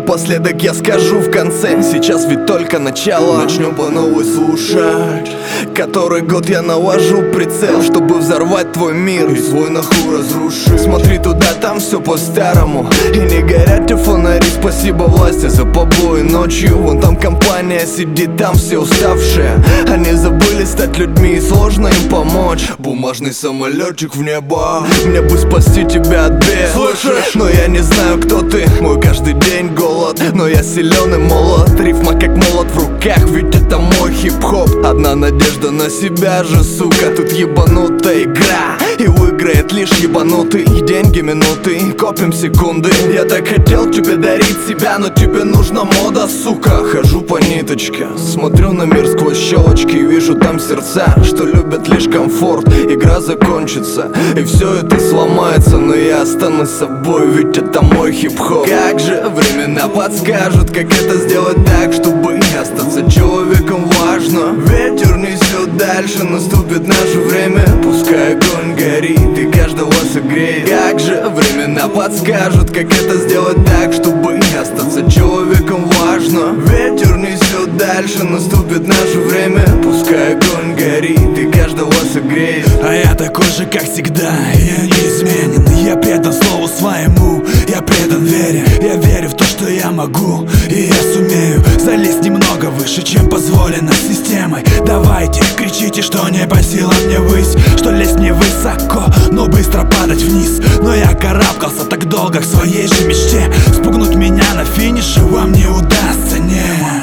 напоследок я скажу в конце: сейчас ведь только начало. Начнем по новой слушать. Который год я навожу прицел, чтобы взорвать твой мир и свой нахуй разрушить. Смотри туда, там все по-старому, и не горят те фонари. Спасибо власти за побои ночью. Вон там компания сидит, там все уставшие. Они забыли стать людьми, и сложно им помочь. Бумажный самолетчик в небо, мне бы спасти тебя от бед. Слышишь? Но я не знаю, кто ты. Мой каждый день голод, но я силен и молод. Рифма как молот в руках, ведь это мой хип-хоп. Одна надежда на себя же, сука. Тут ебанутая игра, и выиграет лишь ебанутый. Деньги минуты, копим секунды. Я так хотел тебе дарить себя, но тебе нужна мода, сука. Хожу по ниточке, смотрю на мир сквозь щелочки. Вижу там сердца, что любят лишь комфорт. Игра закончится, и все это сломается, но я останусь собой, ведь это мой хип-хоп. Как же времена подскажут, как это сделать так, чтобы остаться человеком важно. Ветер несет дальше, наступит наше время. Пускай огонь горит и каждого согреет. Как же времена подскажут, как это сделать так, чтобы остаться человеком важно. Ветер несет дальше, наступит наше время. Пускай огонь горит и каждого согреет. А я такой же, как всегда, я неизменен. Я предан слову своему, я предан вере. Я верю в то, что я могу, и я сумею залезть немного выше, чем позволено системой. Давайте, кричите, что не по силам мне высь, что лезть не высоко, но быстро падать вниз. Но я карабкался так долго к своей же мечте. Спугнуть меня на финише вам не удастся, не.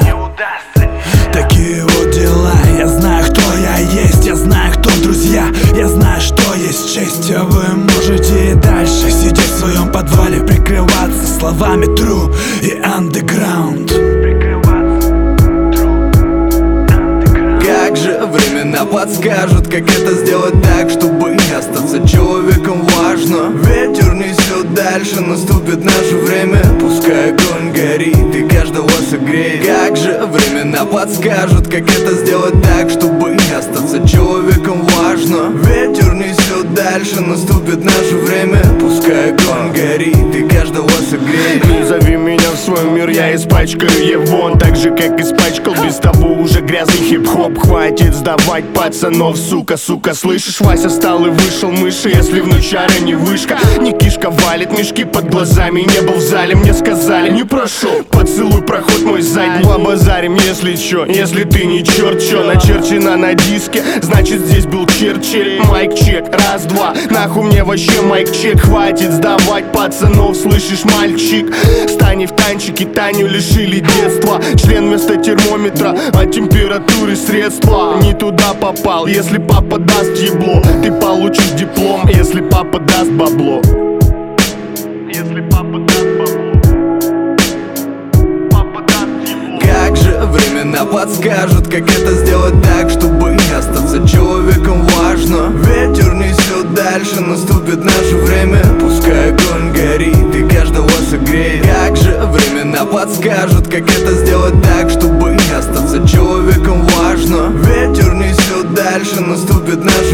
Такие вот дела. Я знаю, кто я есть, я знаю, кто друзья, я знаю, что есть честь. А вы можете и дальше сидеть в своем подвале, прикрываться словами true и underground. Как же времена подскажут, как это сделать так, чтобы остаться человеком важно. Ветер несет дальше, наступит наше время. Пускай огонь горит и каждого согреет. Как же времена подскажут, как это сделать так, чтобы остаться человеком важно. Ветер несет дальше, наступит наше время. Пускай огонь горит и каждого согреет. Не зови меня в свой мир, я испачкаю его. Так же, как испачкал без того уже грязный хип-хоп. Хватит сдавать пацанов, сука, сука. Слышишь, Вася встал и вышел мыши. Если внучара не вышка, не кишка валит, мешки под глазами. Не был в зале, мне сказали, не прошел. Поцелуй, проход мой сзади. Побазарим, если чё, если ты не черт, чё начерчено на диске, значит здесь был Черчилль. Майк чек, раз, два, нахуй мне вообще майк чек. Хватит сдавать пацанов, слышишь, мальчик. Стань в танчики, Таню лишили детства. Член вместо термометра, а температуры средства. Не туда попал, если папа даст ебло, ты получишь диплом, если папа даст бабло. Если папа даст бабло, папа даст ебло. Как же времена подскажут, как это сделать так, чтобы остаться человеком важно. Ветер несет дальше, наступит наше время. Пускай огонь горит и каждого согреет. Как же времена подскажут, как это сделать так, чтобы остаться человеком важно. Ветер несет дальше, наступит наше